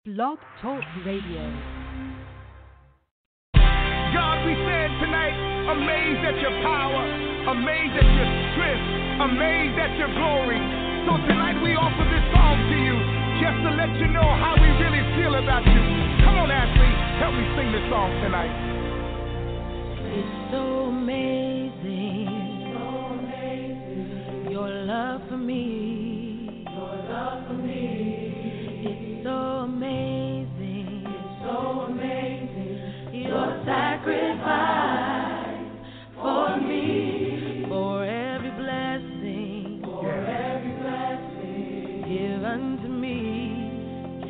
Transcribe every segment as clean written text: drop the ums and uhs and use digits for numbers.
Blog Talk Radio. God, we stand tonight amazed at your power, amazed at your strength, amazed at your glory. So tonight we offer this song to you just to let you know how we really feel about you. Come on, Ashley, help me sing this song tonight. It's so amazing, your love for me, It's so amazing, your sacrifice for me, for every blessing, give unto me,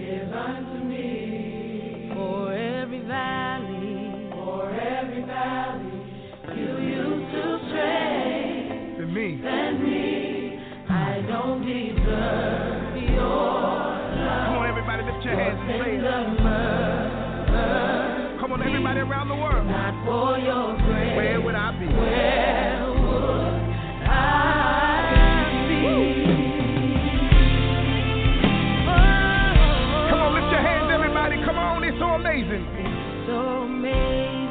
for every valley, you used to strengthen me. I don't deserve your love. Come on, everybody, lift your hands and say it. Mercy, Come on, everybody around the world. not for your grace. Where would I be? Where would I be? Come on, lift your hands, everybody. Come on, it's so amazing. It's so amazing,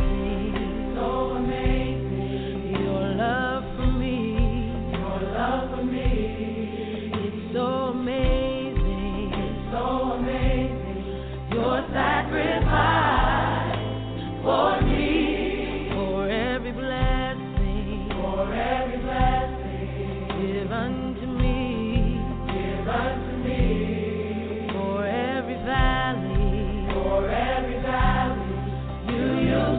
your love for me, It's so amazing, your sacrifice for me, for every blessing, give unto me, for every valley, you used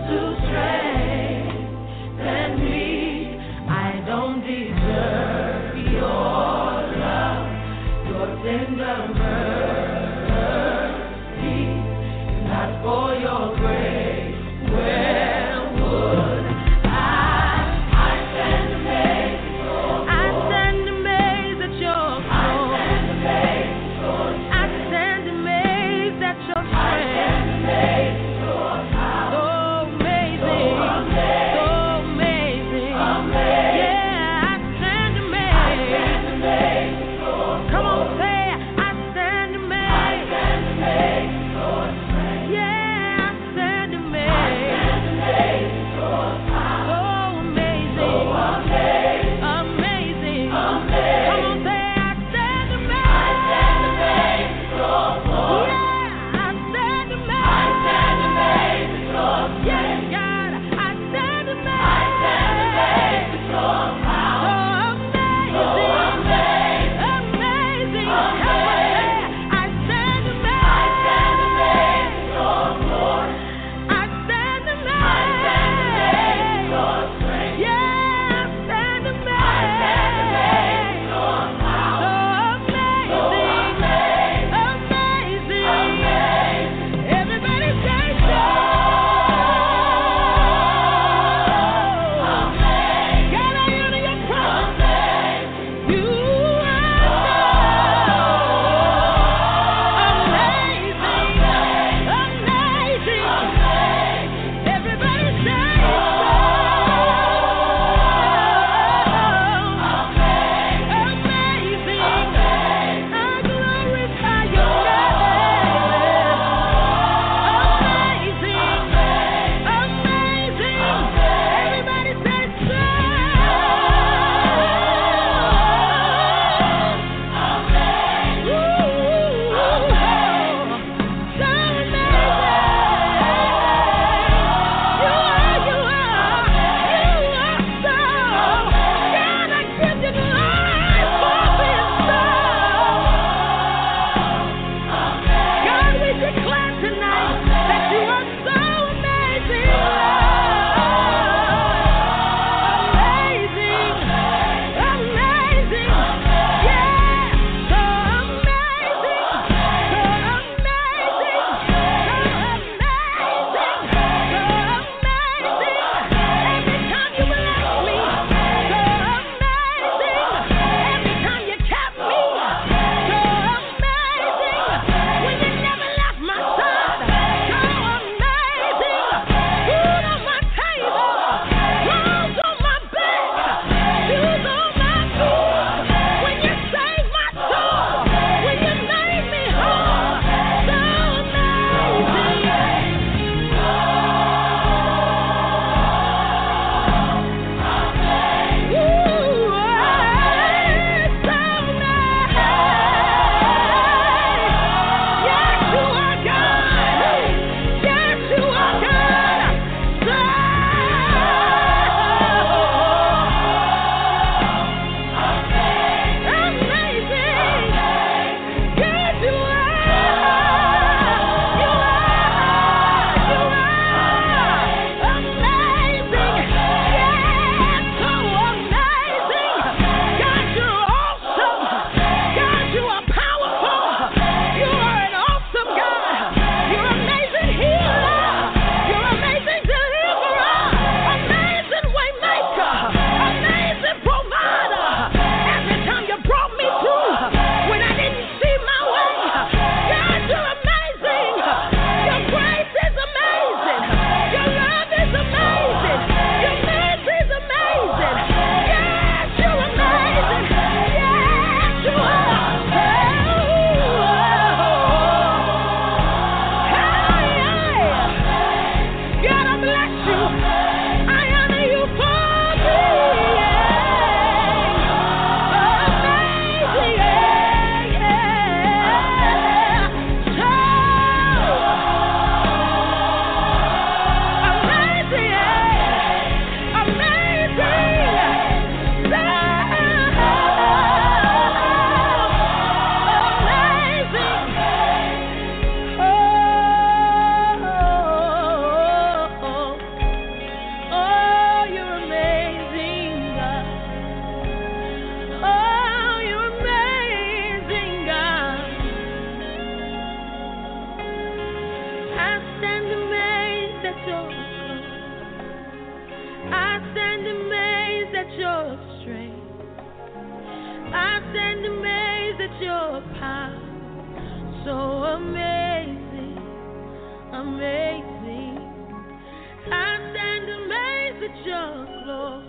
at your strength. I stand amazed at your power. So amazing, amazing. I stand amazed at your glory.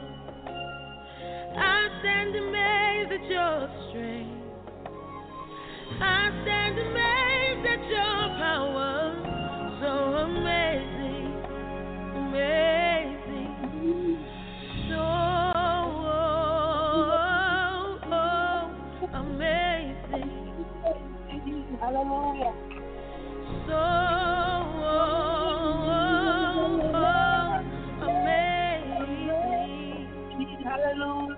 I stand amazed at your strength. I stand amazed at your power. So amazing, amazing. So amazing. Hallelujah. So amazing. Hallelujah.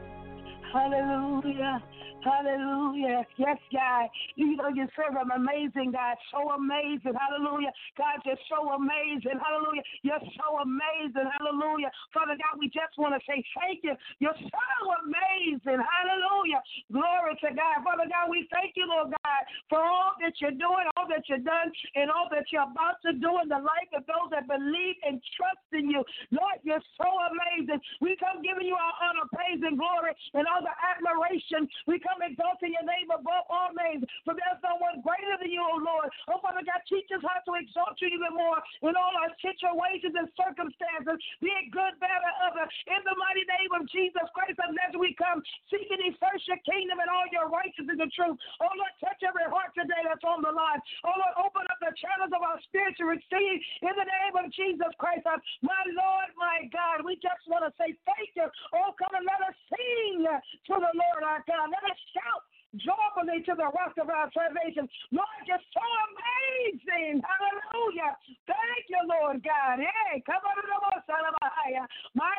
Hallelujah. Hallelujah. Yes, God. You know, you serve an amazing God. So amazing. Hallelujah. God, you're so amazing. Hallelujah. You're so amazing. Hallelujah. Father God, we just want to say thank you. You're so amazing. Hallelujah. Glory to God. Father God, we thank you, Lord God, for all that you're doing, all that you've done, and all that you're about to do in the life of those that believe and trust in you. Lord, you're so amazing. We come giving you our honor, praise, and glory, and all the admiration. We come exalting your name above all names, for there's no one greater than you, O Lord. Oh, Father God, teach us how to exalt you even more in all our situations and circumstances, be it good, bad, or other. In the mighty name of Jesus Christ of Nazareth, we come seeking ye first your kingdom and all your righteousness and truth. Oh, Lord, touch every heart today that's on the line. Oh, Lord, open up the channels of our spirit to receive in the name of Jesus Christ. My Lord, my God, we just want to say thank you. Oh, come and let us sing to the Lord our God. Let us shout joyfully to the rock of our salvation. Lord, you're so amazing. Hallelujah. Thank you, Lord God. Hey, come on to the most out of my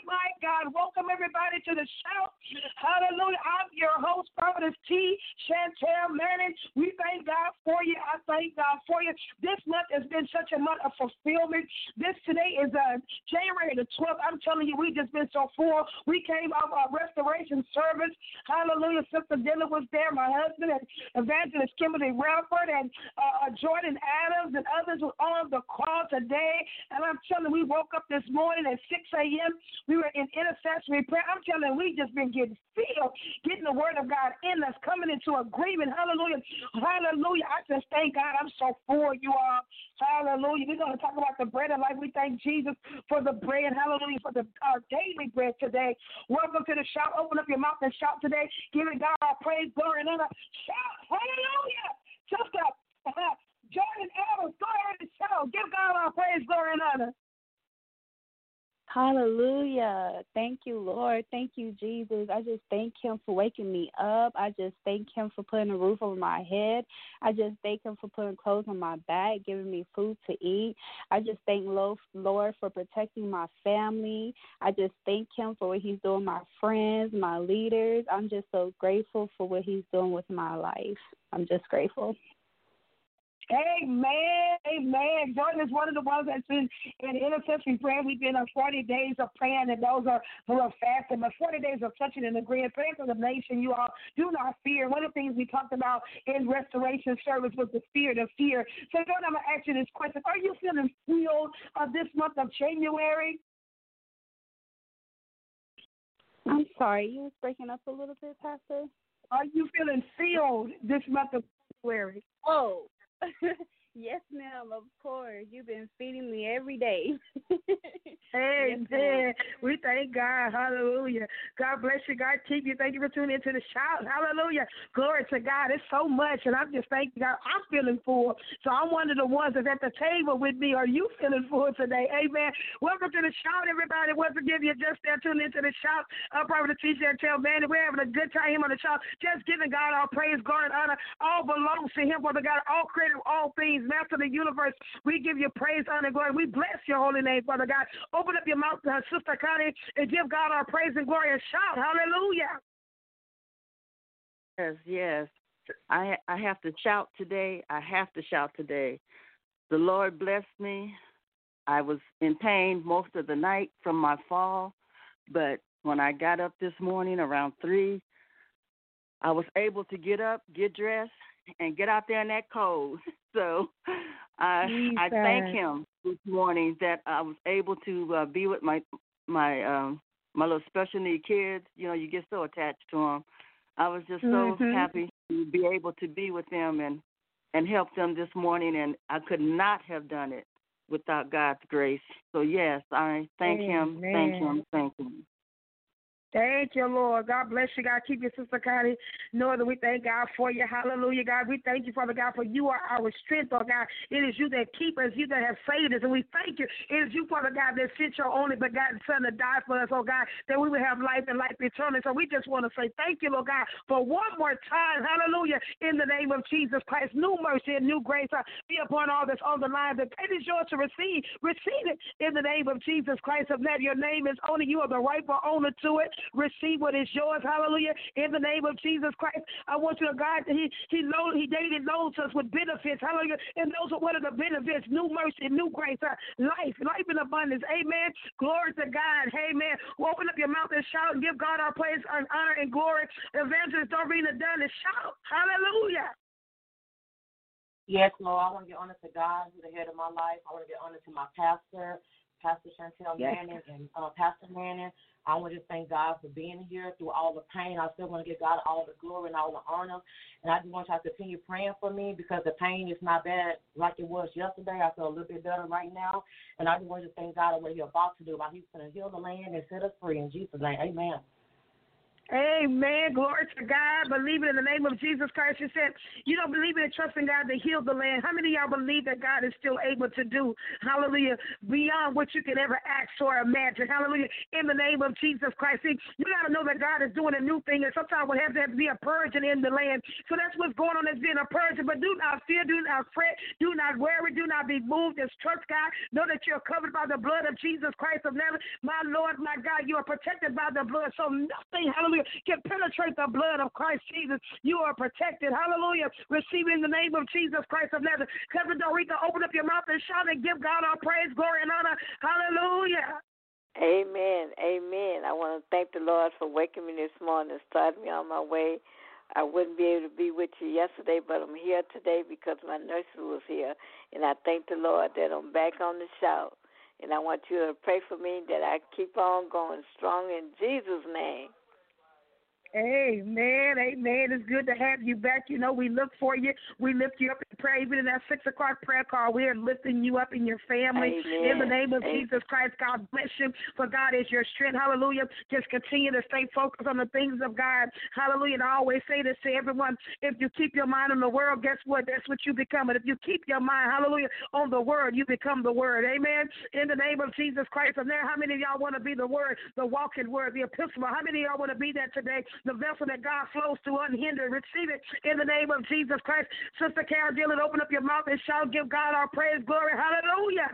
God. Welcome everybody to the shout. Hallelujah. I'm your host, Prophetess T. Chantel Manning. We thank God for you. I thank God for you. This month has been such a month of fulfillment. This today is January the 12th. I'm telling you, we've just been so full. We came off our restoration service. Hallelujah. Sister Dilla was there, my husband, and Evangelist Kimberly Radford, and Jordan Adams, and others were on the call today. And I'm telling you, we woke up this morning at 6 a.m. We were in intercessory prayer. I'm telling you, we just been getting filled, getting the word of God in us, coming into agreement. Hallelujah. Hallelujah. I just thank God. I'm so for you all. Hallelujah. We're going to talk about the bread of life. We thank Jesus for the bread. Hallelujah. For our daily bread today. Welcome to the shout. Open up your mouth and shout today. Giving God our praise, glory, and honor. Shout. Hallelujah. Just up. Jordan Adams, go ahead and shout. Give God our praise, glory, and honor. Hallelujah. Thank you, Lord. Thank you, Jesus. I just thank him for waking me up. I just thank him for putting a roof over my head. I just thank him for putting clothes on my back, giving me food to eat. I just thank Lord for protecting my family. I just thank him for what he's doing, my friends, my leaders. I'm just so grateful for what he's doing with my life. I'm just grateful. Amen. Amen. Jordan is one of the ones that's been in intercessory prayer. We've been on 40 days of praying, and those are who are fasting. But 40 days of touching and agreeing, praying for the nation. You all do not fear. One of the things we talked about in restoration service was the spirit of fear. So, Jordan, I'm going to ask you this question. Are you feeling filled this month of January? I'm sorry. You was breaking up a little bit, Pastor. Are you feeling filled this month of January? Oh. Yes, ma'am, of course. You've been feeding me every day. Amen. Yes, we thank God. Hallelujah. God bless you. God keep you. Thank you for tuning into the shout. Hallelujah. Glory to God. It's so much, and I'm just thanking God. I'm feeling full. So I'm one of the ones that's at the table with me. Are you feeling full today? Amen. Welcome to the shout, everybody. Once again, you're just there tuning into the shout. Probably the teacher and tell man, we're having a good time here on the shout. Just giving God all praise, glory, and honor. All belongs to him, Father God. All created, all things. Master of the universe, we give you praise, honor, and glory. We bless your holy name, Father God. Open up your mouth, Sister Connie, and give God our praise and glory and shout. Hallelujah. Yes. I have to shout today. I have to shout today. The Lord blessed me. I was in pain most of the night from my fall, but when I got up this morning around 3, I was able to get up, get dressed, and get out there in that cold. So I thank him this morning that I was able to be with my my little special need kids. You know, you get so attached to them. I was just so happy to be able to be with them and help them this morning, and I could not have done it without God's grace. So, yes, I thank him, thank him, thank him. Thank you, Lord. God bless you, God. Keep your Sister Connie. Know that we thank God for you. Hallelujah, God. We thank you, Father God, for you are our strength, oh God. It is you that keep us, you that have saved us, and we thank you. It is you, Father God, that sent your only begotten Son to die for us, oh God, that we would have life and life eternal. So we just want to say thank you, Lord God, for one more time. Hallelujah. In the name of Jesus Christ, new mercy and new grace be upon all that's on the line. The it is yours to receive. Receive it in the name of Jesus Christ of Nazareth. Your name is only you are the rightful owner to it. Receive what is yours, hallelujah, in the name of Jesus Christ. I want you to, God, he daily loads us with benefits, hallelujah, and those are one of the benefits, new mercy, new grace, life in abundance, amen. Glory to God, amen. Well, open up your mouth and shout and give God our praise, honor, and glory. Evangelist Dorina Dunn, and shout, hallelujah. Yes, Lord, I want to give honor to God, who's the head of my life. I want to give honor to my pastor, Pastor Chantel Manning, and Pastor Manning. I want to just thank God for being here through all the pain. I still want to give God all the glory and all the honor. And I just want y'all to continue praying for me because the pain is not bad like it was yesterday. I feel a little bit better right now. And I just want to thank God for what he's about to do. About he's going to heal the land and set us free in Jesus' name. Amen. Amen. Glory to God. Believe it in the name of Jesus Christ. You said you don't believe in and trust in God to heal the land. How many of y'all believe that God is still able to do, hallelujah, beyond what you can ever ask or imagine? Hallelujah. In the name of Jesus Christ. See, you got to know that God is doing a new thing, and sometimes we have to be a purging in the land. So that's what's going on. There's been a purging. But do not fear, do not fret, do not worry, do not be moved. Just trust God. Know that you're covered by the blood of Jesus Christ of Nazareth. My Lord, my God, you are protected by the blood. So nothing, hallelujah, can penetrate the blood of Christ Jesus. You are protected. Hallelujah. Receive in the name of Jesus Christ of Nazareth. Cousin Dorita, open up your mouth and shout and give God our praise, glory, and honor. Hallelujah. Amen. Amen. I want to thank the Lord for waking me this morning and starting me on my way. I wouldn't be able to be with you yesterday, but I'm here today because my nursery was here. And I thank the Lord that I'm back on the shout. And I want you to pray for me that I keep on going strong in Jesus' name. Amen. Amen. It's good to have you back. You know, we look for you. We lift you up in prayer. Even in that 6 o'clock prayer call, we are lifting you up in your family. Amen. In the name of Jesus Christ, God bless you. For God is your strength. Hallelujah. Just continue to stay focused on the things of God. Hallelujah. And I always say this to everyone. If you keep your mind on the world, guess what? That's what you become. And if you keep your mind, hallelujah, on the word, you become the word. Amen. In the name of Jesus Christ. And now, how many of y'all want to be the word, the walking word, the epistle? How many of y'all want to be that today? The vessel that God flows to unhindered. Receive it in the name of Jesus Christ. Sister Carol Dillon, open up your mouth and shout, give God our praise, glory, hallelujah.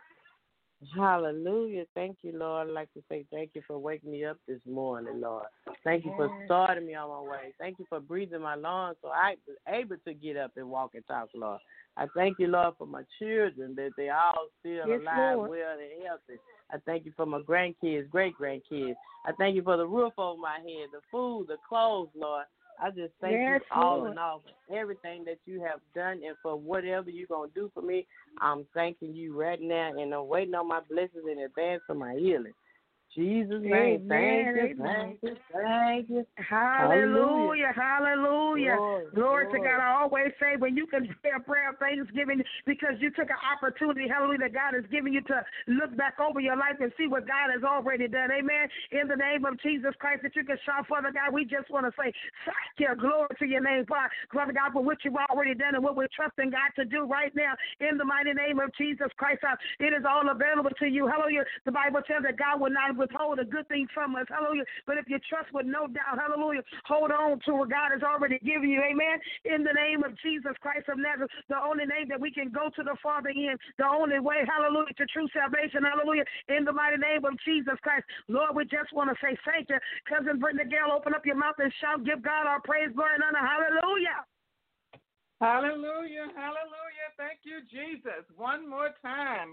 Hallelujah. Thank you, Lord. I'd like to say thank you for waking me up this morning, Lord. Thank you for starting me on my way. Thank you for breathing my lungs so I was able to get up and walk and talk, Lord. I thank you, Lord, for my children, that they all still alive, Lord. well, and healthy. I thank you for my grandkids, great-grandkids. I thank you for the roof over my head, the food, the clothes, Lord. I just thank you all in all for everything that you have done and for whatever you're going to do for me. I'm thanking you right now, and I'm waiting on my blessings in advance for my healing. Jesus' name, thank you. Hallelujah, hallelujah. Glory to Lord. God. I always say when you can pray a prayer of thanksgiving because you took an opportunity, hallelujah, that God has given you to look back over your life and see what God has already done. Amen. In the name of Jesus Christ, that you can shout, Father God, we just want to say thank you. Glory to your name, Father God, for what you've already done and what we're trusting God to do right now. In the mighty name of Jesus Christ, it is all available to you. Hallelujah. The Bible says that God will not withhold a good thing from us. Hallelujah. But if you trust with no doubt, hallelujah, hold on to what God has already given you. Amen. In the name of Jesus Christ of Nazareth, the only name that we can go to the Father in, the only way, hallelujah, to true salvation. Hallelujah. In the mighty name of Jesus Christ. Lord, we just want to say thank you. Cousin Brittany Gale, open up your mouth and shout, give God our praise, glory, and honor. Hallelujah. Hallelujah. Hallelujah. Thank you, Jesus. One more time.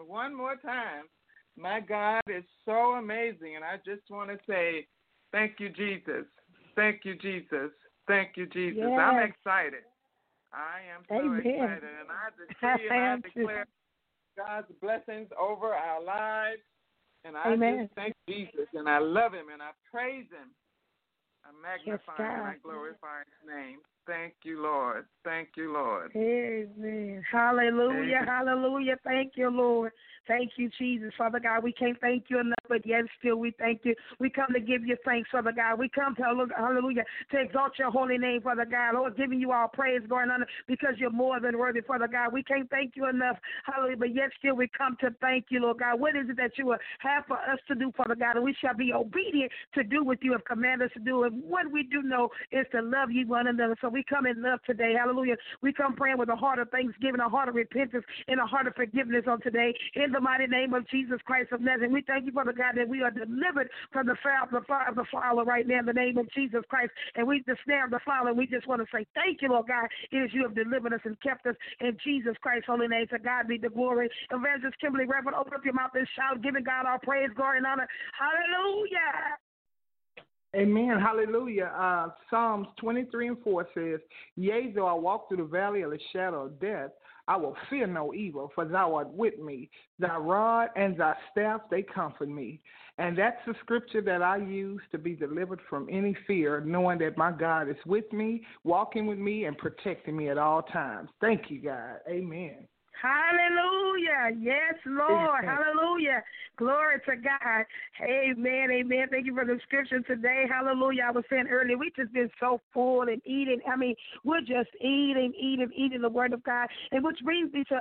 My God is so amazing, and I just want to say thank you, Jesus. Thank you, Jesus. Thank you, Jesus. Yes. I'm excited. I am so excited, and I decree and I declare God's blessings over our lives. And I just thank Jesus, and I love him, and I praise him. I magnify and I glorify his name. Thank you, Lord. Thank you, Lord. Amen. Hallelujah. Amen. Hallelujah. Thank you, Lord. Thank you, Jesus. Father God, we can't thank you enough, but yet still we thank you. We come to give you thanks, Father God. We come to, hallelujah, to exalt your holy name, Father God. Lord, giving you all praise going on because you're more than worthy, Father God. We can't thank you enough, hallelujah, but yet still we come to thank you, Lord God. What is it that you will have for us to do, Father God? And we shall be obedient to do what you have commanded us to do. And what we do know is to love you one another. So we come in love today, hallelujah. We come praying with a heart of thanksgiving, a heart of repentance, and a heart of forgiveness on today. In the mighty name of Jesus Christ of Nazareth, we thank you, Father God, that we are delivered from the fire of the fowler right now in the name of Jesus Christ. And we the snare of the fowler, and we just want to say thank you, Lord God, as you have delivered us and kept us in Jesus Christ's holy name. To God be the glory. Evangelist Kimberly Reverend, open up your mouth and shout, giving God all praise, glory, and honor. Hallelujah. Amen. Hallelujah. Psalms 23:4 says, Yea, though I walk through the valley of the shadow of death, I will fear no evil, for thou art with me. Thy rod and thy staff, they comfort me. And that's the scripture that I use to be delivered from any fear, knowing that my God is with me, walking with me, and protecting me at all times. Thank you, God. Amen. Hallelujah. Yes, Lord. Hallelujah. Glory to God. Amen. Amen. Thank you for the scripture today. Hallelujah. I was saying earlier, we just been so full and eating. I mean, we're just eating the word of God. And which brings me to,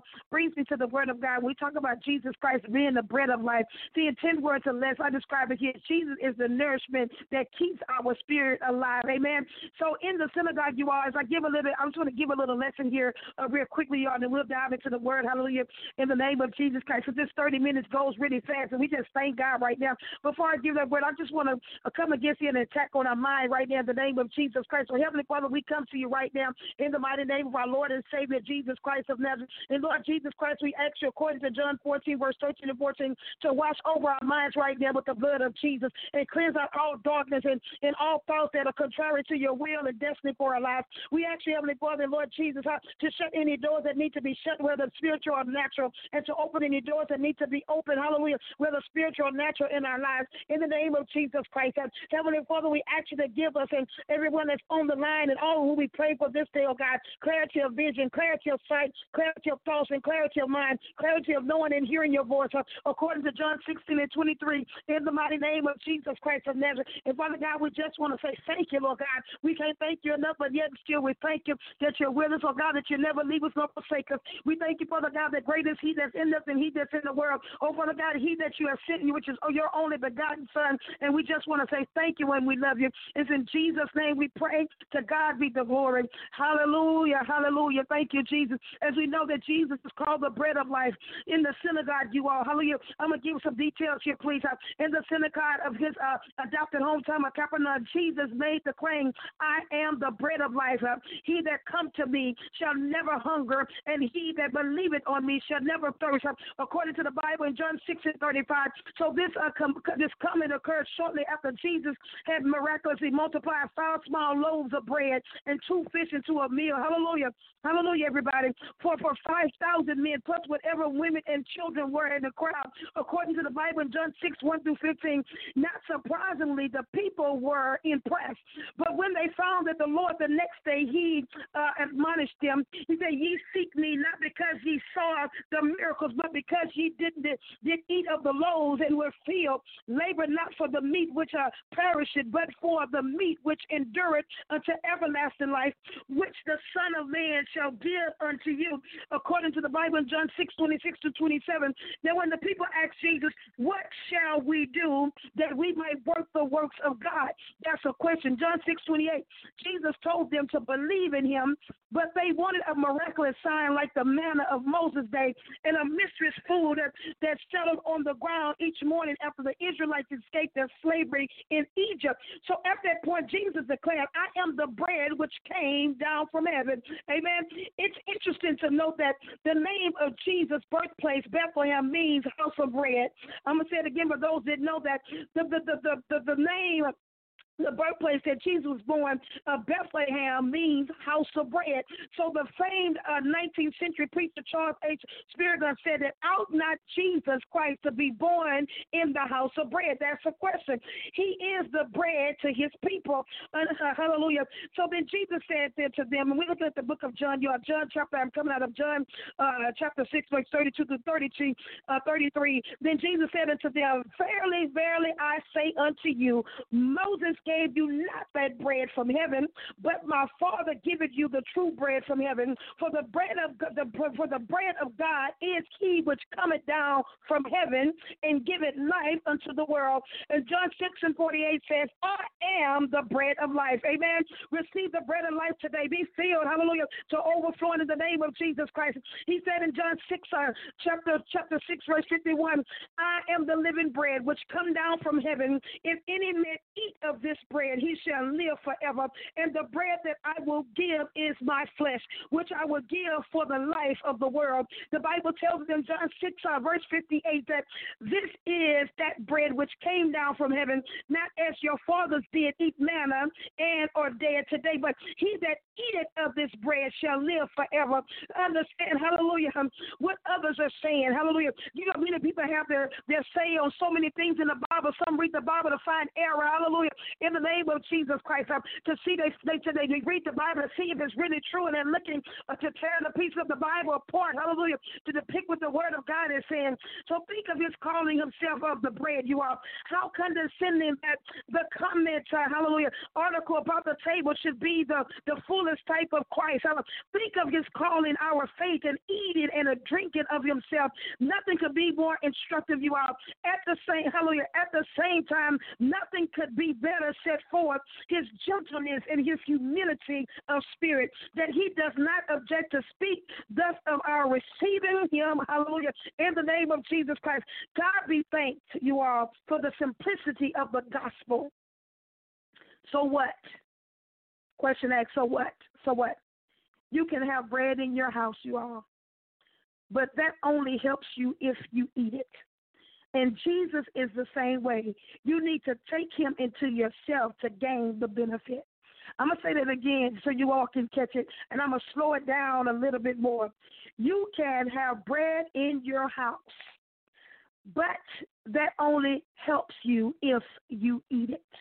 the word of God. We talk about Jesus Christ being the bread of life. See, in 10 words or less, I describe it here. Jesus is the nourishment that keeps our spirit alive. Amen. So in the synagogue, you all, as I give a little, I'm just going to give a little lesson here real quickly, y'all, and we'll dive into the word, hallelujah, in the name of Jesus Christ. So this 30 minutes goes really fast, and we just thank God right now. Before I give that word, I just want to come against you and attack on our mind right now in the name of Jesus Christ. So Heavenly Father, we come to you right now in the mighty name of our Lord and Savior, Jesus Christ of Nazareth. And Lord Jesus Christ, we ask you, according to John 14, verse 13 and 14, to wash over our minds right now with the blood of Jesus and cleanse out all darkness and all thoughts that are contrary to your will and destiny for our lives. We ask you, Heavenly Father, Lord Jesus, to shut any doors that need to be shut, whether spiritual or natural, and to open any doors that need to be open, hallelujah, whether spiritual or natural in our lives, in the name of Jesus Christ. Heavenly Father, we ask you to give us and everyone that's on the line and all who we pray for this day, oh God, clarity of vision, clarity of sight, clarity of thoughts, and clarity of mind, clarity of knowing and hearing your voice, according to John 16 and 23, in the mighty name of Jesus Christ of Nazareth. And Father God, we just want to say thank you, Lord God. We can't thank you enough, but yet still we thank you that you're with us, oh God, that you never leave us nor forsake us. We thank you, Father God, that great is he that's in us and he that's in the world. Oh, Father God, he that you have sent, which is your only begotten Son. And we just want to say thank you and we love you. It's in Jesus' name we pray. To God be the glory. Hallelujah. Hallelujah. Thank you, Jesus. As we know that Jesus is called the bread of life in the synagogue, you all. Hallelujah. I'm going to give some details here, please. In the synagogue of his adopted hometown of Capernaum, Jesus made the claim, I am the bread of life. He that come to me shall never hunger, and he that believeth on me shall never thirst, according to the Bible in John 6 and 35. So this coming occurred shortly after Jesus had miraculously multiplied 5 small loaves of bread and 2 fish into a meal. Hallelujah. Hallelujah, everybody. For 5,000 men, plus whatever women and children were in the crowd, according to the Bible in John 6, 1 through 15. Not surprisingly, the people were impressed. But when they found that the Lord the next day, he admonished them. He said, ye seek me not because ye saw the miracles, but because ye did eat of the loaves and were filled. Labor not for the meat which perisheth, but for the meat which endureth unto everlasting life, which the Son of Man shall give unto you, according to the Bible in John 6, 26 to 27. Then when the people asked Jesus, what shall we do that we might work the works of God? That's a question. John 6, 28. Jesus told them to believe in him, but they wanted a miraculous sign like the manna of Moses' day and a mystery food that settled on the ground each morning after the Israelites escaped their slavery in Egypt. So at that point, Jesus declared, I am the bread which came down from heaven. Amen. It's interesting to note that the name of Jesus' birthplace, Bethlehem, means house of bread. I'm going to say it again for those that know that the name the birthplace that Jesus was born, Bethlehem means house of bread. So the famed 19th century preacher Charles H. Spurgeon said that ought not Jesus Christ to be born in the house of bread? That's a question. He is the bread to his people. Hallelujah. So then Jesus said to them, and we look at the book of John, I'm coming out of John chapter 6, verse 32 to 33. Then Jesus said unto them, verily, verily, I say unto you, Moses gave you not that bread from heaven, but my Father giveth you the true bread from heaven. For the bread of God is he which cometh down from heaven and giveth life unto the world. And John 6:48 says, I am the bread of life. Amen. Receive the bread of life today. Be filled, hallelujah, to overflowing in the name of Jesus Christ. He said in John 6, chapter 6, verse 51, I am the living bread which come down from heaven. If any man eat of this bread, he shall live forever. And the bread that I will give is my flesh, which I will give for the life of the world. The Bible tells us in John 6, verse 58, that this is that bread which came down from heaven, not as your fathers did eat manna and are dead today, but he that eateth of this bread shall live forever. Understand, hallelujah, what others are saying. Hallelujah. You know, many people have their say on so many things in the Bible. Some read the Bible to find error. Hallelujah. In the name of Jesus Christ, to see they read the Bible to see if it's really true, and they're looking to tear the piece of the Bible apart. Hallelujah. To depict what the Word of God is saying. So think of his calling himself of the bread. You are how condescending that the comment, hallelujah, article about the table should be the fullest type of Christ. Think of his calling our faith and eating and a drinking of himself. Nothing could be more instructive. You are at the same, hallelujah, at the same time, nothing could be better set forth his gentleness and his humility of spirit, that he does not object to speak thus of our receiving him, hallelujah, in the name of Jesus Christ. God be thanked, you all, for the simplicity of the gospel. So what? Question asked, so what? So what? You can have bread in your house, you all, but that only helps you if you eat it. And Jesus is the same way. You need to take him into yourself to gain the benefit. I'm going to say that again so you all can catch it, and I'm going to slow it down a little bit more. You can have bread in your house, but that only helps you if you eat it.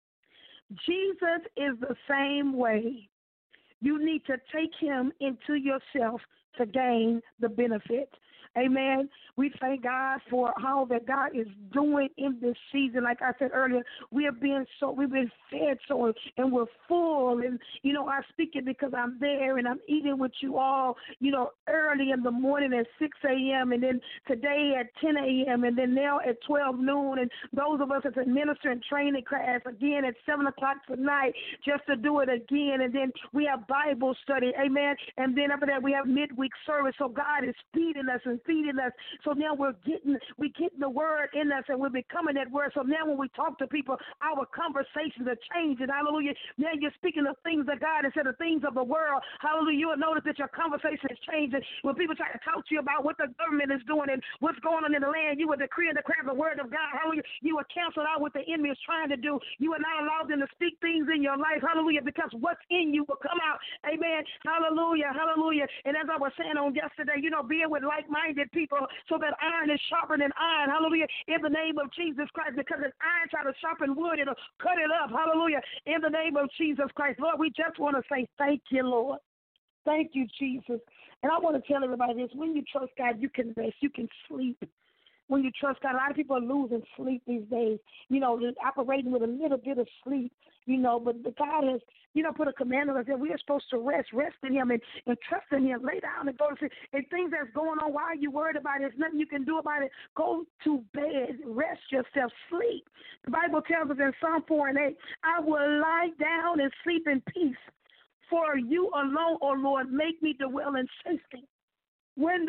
Jesus is the same way. You need to take him into yourself to gain the benefit. Amen. We thank God for all that God is doing in this season. Like I said earlier, we've been fed so, and we're full. And, you know, I speak it because I'm there and I'm eating with you all, you know, early in the morning at 6 a.m. and then today at 10 a.m. and then now at 12 noon. And those of us that's a minister and training class again at 7 o'clock tonight just to do it again. And then we have Bible study. Amen. And then after that, we have midweek service. So God is feeding us and feeding us. So now we're getting the word in us and we're becoming that word. So now when we talk to people, our conversations are changing. Hallelujah. Now you're speaking of things of God instead of things of the world. Hallelujah. You will notice that your conversation is changing. When people try to talk to you about what the government is doing and what's going on in the land, you will decree and declare the word of God. Hallelujah. You will cancel out what the enemy is trying to do. You will not allow them to speak things in your life. Hallelujah. Because what's in you will come out. Amen. Hallelujah. Hallelujah. And as I was saying on yesterday, you know, being with like-minded people so that iron is sharper than iron. Hallelujah. In the name of Jesus Christ, because if iron try to sharpen wood, it'll cut it up. Hallelujah. In the name of Jesus Christ. Lord, we just want to say thank you, Lord. Thank you, Jesus. And I want to tell everybody this. When you trust God, you can rest. You can sleep. When you trust God, a lot of people are losing sleep these days. You know, they're operating with a little bit of sleep, you know, but God has, you know, put a command on us that we are supposed to rest in him and trust in him. Lay down and go to sleep. And things that's going on, why are you worried about it? There's nothing you can do about it. Go to bed. Rest yourself. Sleep. The Bible tells us in Psalm 4:8, I will lie down and sleep in peace. For you alone, O Lord, make me dwell in safety. When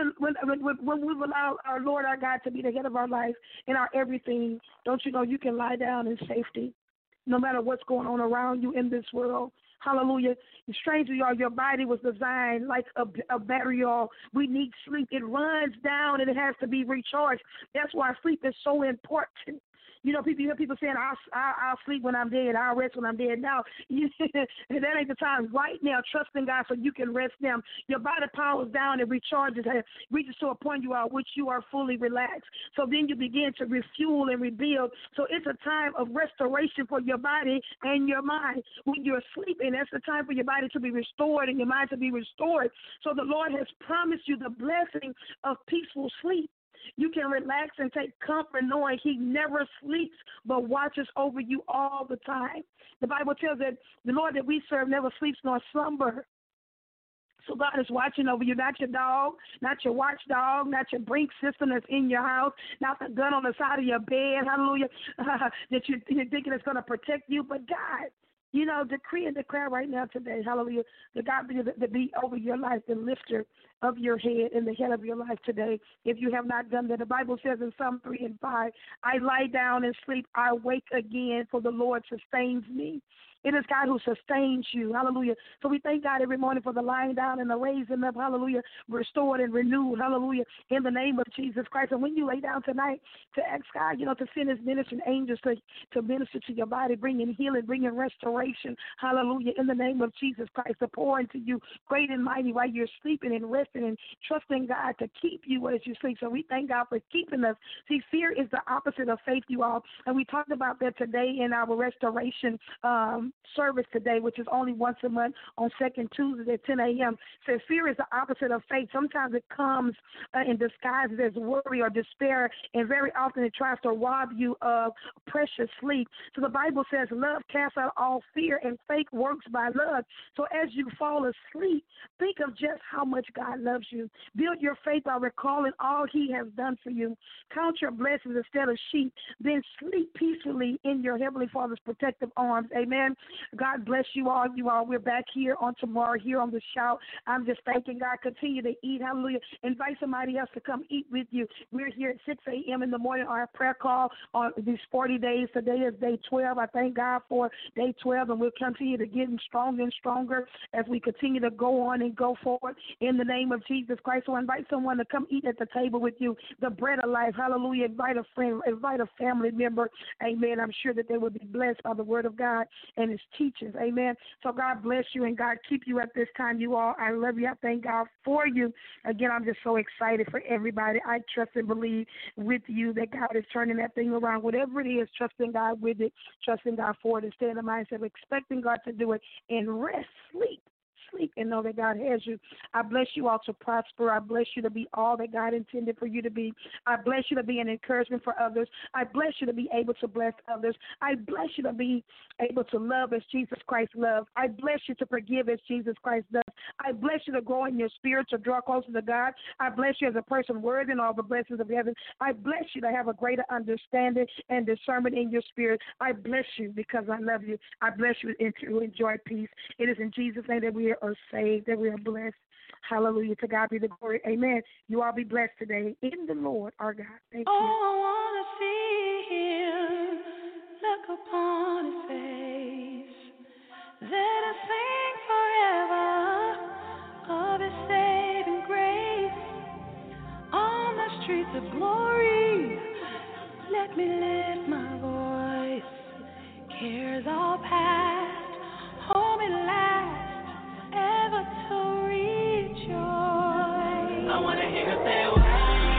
we allow our Lord, our God, to be the head of our life and our everything, don't you know you can lie down in safety no matter what's going on around you in this world. Hallelujah. Strange you are, your body was designed like a battery. We need sleep. It runs down and it has to be recharged. That's why sleep is so important. You know, you hear people saying, I'll sleep when I'm dead, I'll rest when I'm dead. Now, that ain't the time. Right now, trust in God so you can rest them. Your body powers down and recharges, reaches to a point which you are fully relaxed. So then you begin to refuel and rebuild. So it's a time of restoration for your body and your mind. When you're sleeping, that's the time for your body to be restored and your mind to be restored. So the Lord has promised you the blessing of peaceful sleep. You can relax and take comfort knowing He never sleeps but watches over you all the time. The Bible tells that the Lord that we serve never sleeps nor slumber. So God is watching over you, not your dog, not your watchdog, not your brink system that's in your house, not the gun on the side of your bed, hallelujah, that you're thinking is going to protect you, but God. You know, decree and declare right now today, hallelujah, that God be over your life, the lifter of your head and the head of your life today. If you have not done that, the Bible says in Psalm 3 and 5, I lie down and sleep, I wake again, for the Lord sustains me. It is God who sustains you. Hallelujah. So we thank God every morning for the lying down and the raising up. Hallelujah. Restored and renewed. Hallelujah. In the name of Jesus Christ. And when you lay down tonight, to ask God, you know, to send His ministering angels to minister to your body, bringing healing, bringing restoration. Hallelujah. In the name of Jesus Christ, to pour into you great and mighty while you're sleeping and resting and trusting God to keep you as you sleep. So we thank God for keeping us. See, fear is the opposite of faith, you all. And we talked about that today in our restoration service today, which is only once a month on second Tuesday at 10 a.m. Says fear is the opposite of faith. Sometimes it comes in disguise as worry or despair, and very often it tries to rob you of precious sleep. So the Bible says love casts out all fear, and faith works by love. So as you fall asleep, think of just how much God loves you. Build your faith by recalling all He has done for you. Count your blessings instead of sheep. Then sleep peacefully in your Heavenly Father's protective arms. Amen. God bless you all. We're back here on tomorrow, here on the Shout. I'm just thanking God. Continue to eat. Hallelujah. Invite somebody else to come eat with you. We're here at 6 a.m. in the morning, our prayer call on these 40 days. Today is day 12. I thank God for day 12, and we'll continue to get stronger and stronger as we continue to go on and go forward in the name of Jesus Christ. So invite someone to come eat at the table with you, the bread of life. Hallelujah. Invite a friend, invite a family member. Amen. I'm sure that they will be blessed by the word of God and His teachings. Amen. So God bless you and God keep you at this time, you all. I love you. I thank God for you. Again, I'm just so excited for everybody. I trust and believe with you that God is turning that thing around. Whatever it is, trusting God with it, trusting God for it, and stay in the mindset of expecting God to do it and rest, sleep and know that God has you. I bless you all to prosper. I bless you to be all that God intended for you to be. I bless you to be an encouragement for others. I bless you to be able to bless others. I bless you to be able to love as Jesus Christ loved. I bless you to forgive as Jesus Christ does. I bless you to grow in your spirit, to draw closer to God. I bless you as a person worthy in all the blessings of heaven. I bless you to have a greater understanding and discernment in your spirit. I bless you because I love you. I bless you to enjoy peace. It is in Jesus' name that we are saved, that we are blessed. Hallelujah. To God be the glory. Amen. You all be blessed today in the Lord our God. Thank you. Oh, I want to see Him look upon His face. Let us sing forever of His saving grace. On the streets of glory, let me lift my voice. Cares all past, hold me last, ever to rejoice. I want to hear her say, well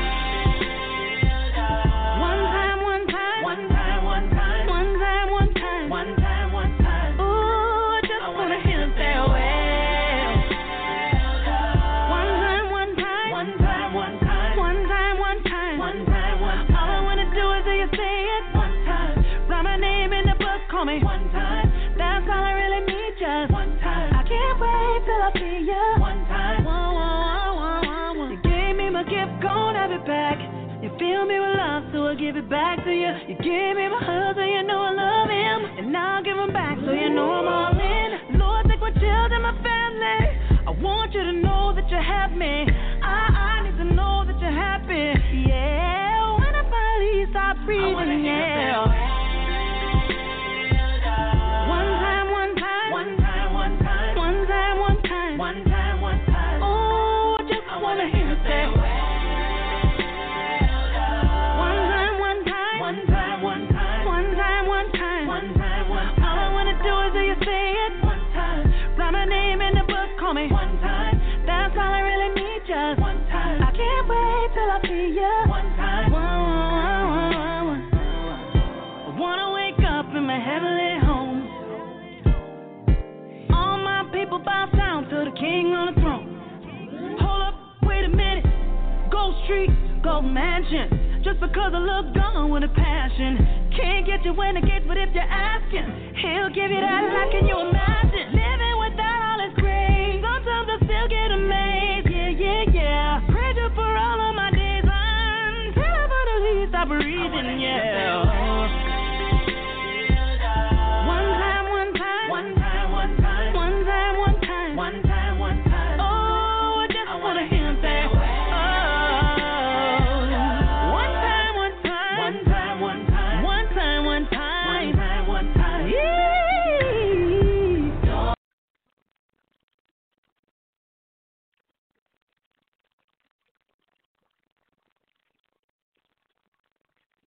done. One time, one time. One time, one time. One time, one time. One time, one time. Ooh, I just want to hear her say, well done. One time, one time. One time, one time. One time, one time. One time, one time. All I want to do is hear you say it one time. Write my name in the book, call me one time. That's all I really need, just one time. I can't wait till I see you one time. You gave me my gift, gon' have it back. You fill me with love, so I give it back to you. You gave me my husband, you know I love him, and now I give him back, so you know I'm all in. Lord, take my children, my family. I want you to know that you have me. I need to know that you're happy. Yeah, when I finally stop breathing, yeah. One time, one time. Oh, I just wanna hear you say, well done. One time, one time. One time, one time. I wanna wake up in my heavenly home. All my people bow down to the King on the throne. Hold up, wait a minute. Gold Street, Gold Mansion. Just because I look done with a passion. Can't get you when I get, but if you're asking, he'll give you that like can you imagine? Living